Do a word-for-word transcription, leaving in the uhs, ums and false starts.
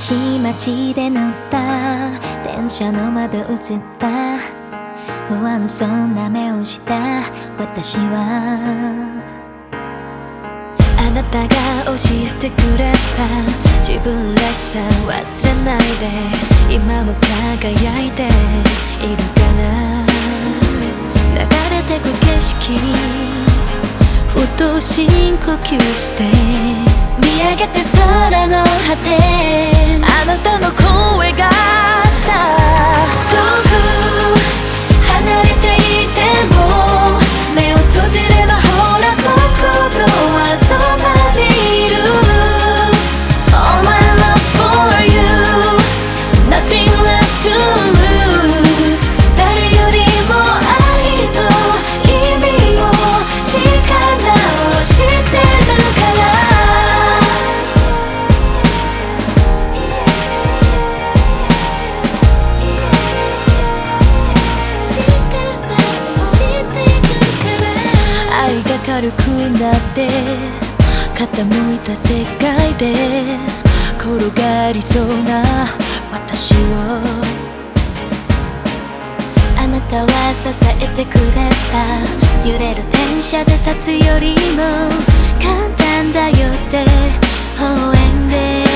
しい街で乗った電車の窓映った不安そうな目をした私はあなたが教えてくれた自分らしさ忘れないで今も輝いているかな流れてく景色ふと深呼吸して見上げて空の果てあなたの声がした遠く離れていても目を閉じればほら心はそばにいる All my love's for you Nothing left to lose 誰よりも愛の意味を力を知ってるから愛が軽くなって傾いた世界で転がりそうな私をあなたは支えてくれた揺れる電車で立つよりも簡単だよって微笑んで